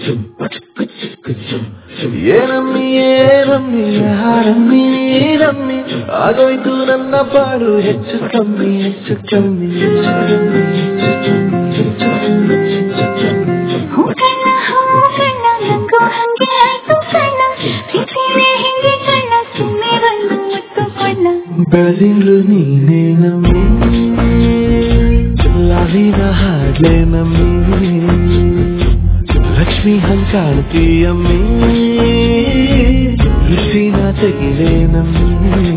ಏನಮ್ಮಿ ಹಾರಮ್ಮಿ ಆಗೋಯ್ತು ನನ್ನ ಪಾಡು ಹೆಚ್ಚು ಕಮ್ಮಿ ಬೆಳೆದಿಂಗ್ಳು ನೀನೇ ನಮ್ಮಿ ಲಾಲಿನ ಹಾಡ್ಲೆ ನಮ್ಮಿ ಲಕ್ಷ್ಮಿ ಹಂಗ್ ಕಾಣ್ತೀಯಮ್ಮಿ ಋಷಿನ ತೆಗಿಲೆ ನಮ್ಮಿ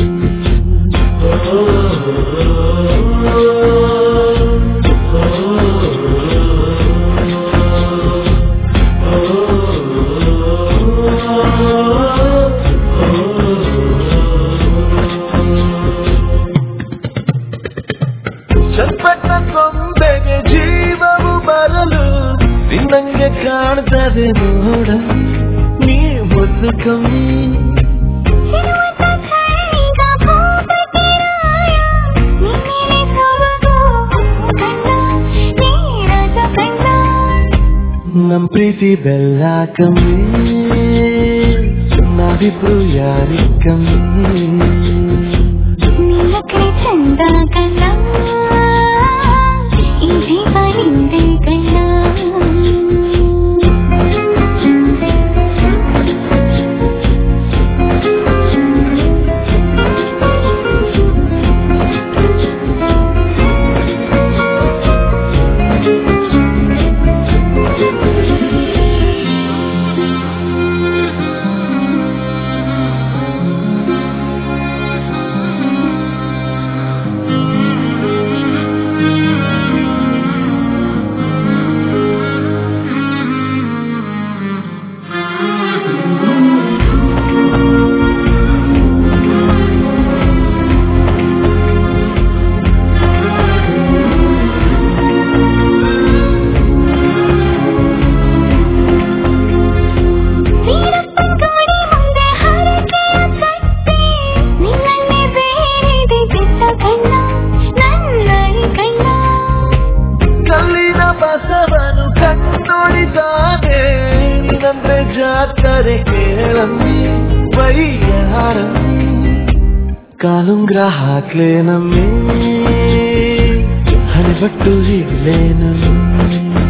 ಚಲ್ಪಟ್ಟ ಕೊಂಬೆಗೆ ಜೀವವು ಬರಲು ನಿನ್ನಂಗೆ ಕಾಣ್ತದೆ ನೋಡ ನೀ ಮೊದಲು ಕಮ್ಮಿ ನಮ್ ಪ್ರೀತಿ ಬೆಲ್ಲ ಕಮ್ಮಿ ನಾವಿಬ್ರು ಯಾರಿ ಕಮ್ಮಿ ಚಂದ ಕಣ್ಣ ಈ ಜೀವ ಹಿಂದೆ ಕಣ್ಣ ಬಸವನು ಕಣ್ಣೊಡಿದಾನೆ ನಿನ್ನಂದ್ರೆ ಜಾತ್ರೆ ಕೇಳಮ್ಮಿ ವೈಯಾರಮ್ಮಿ ಕಾಲುಂಗ್ರ ಹಾಕ್ಲೆ ನಮ್ಮಿ ಹಣೆಬಟ್ಟು ಇಡ್ಲೆ ನಮ್ಮಿ